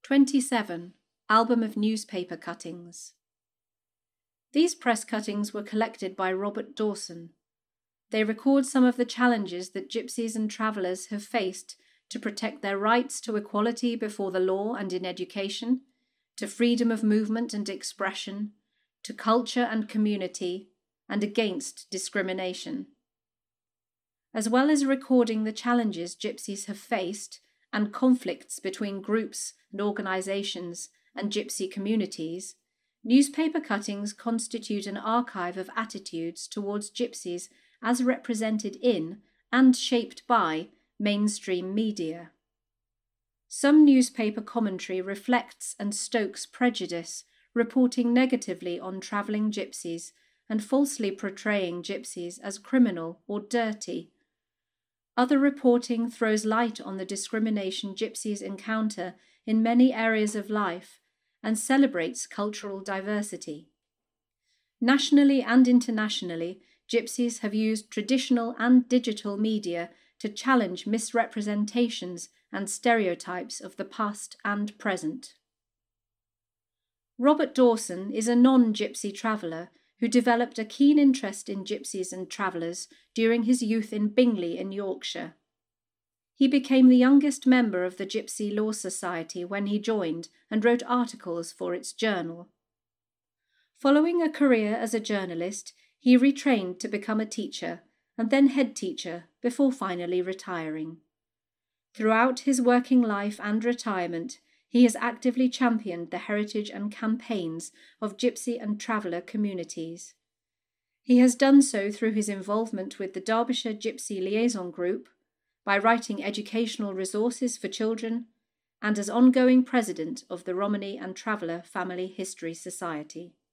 27. Album of newspaper cuttings. These press cuttings were collected by Robert Dawson. They record some of the challenges that gypsies and travellers have faced to protect their rights to equality before the law and in education, to freedom of movement and expression, to culture and community, and against discrimination. As well as recording the challenges gypsies have faced and conflicts between groups and organisations and gypsy communities, newspaper cuttings constitute an archive of attitudes towards gypsies as represented in and shaped by mainstream media. Some newspaper commentary reflects and stokes prejudice, reporting negatively on travelling gypsies and falsely portraying gypsies as criminal or dirty. Other reporting throws light on the discrimination gypsies encounter in many areas of life and celebrates cultural diversity. Nationally and internationally, gypsies have used traditional and digital media to challenge misrepresentations and stereotypes of the past and present. Robert Dawson is a non-gypsy traveller who developed a keen interest in gypsies and travellers during his youth in Bingley in Yorkshire. He became the youngest member of the Gypsy Law Society when he joined and wrote articles for its journal. Following a career as a journalist, he retrained to become a teacher and then head teacher before finally retiring. Throughout his working life and retirement, he has actively championed the heritage and campaigns of gypsy and traveller communities. He has done so through his involvement with the Derbyshire Gypsy Liaison Group, by writing educational resources for children, and as ongoing president of the Romany and Traveller Family History Society.